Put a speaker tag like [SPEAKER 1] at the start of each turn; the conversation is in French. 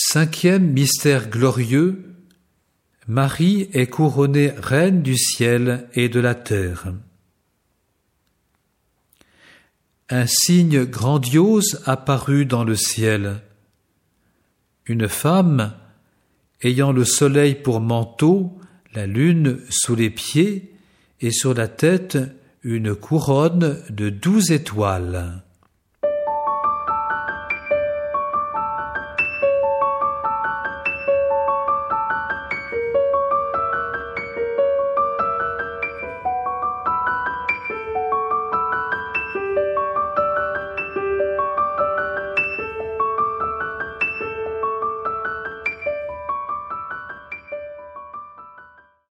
[SPEAKER 1] Cinquième mystère glorieux, Marie est couronnée reine du ciel et de la terre. Un signe grandiose apparut dans le ciel. Une femme, ayant le soleil pour manteau, la lune sous les pieds et sur la tête une couronne de 12 étoiles.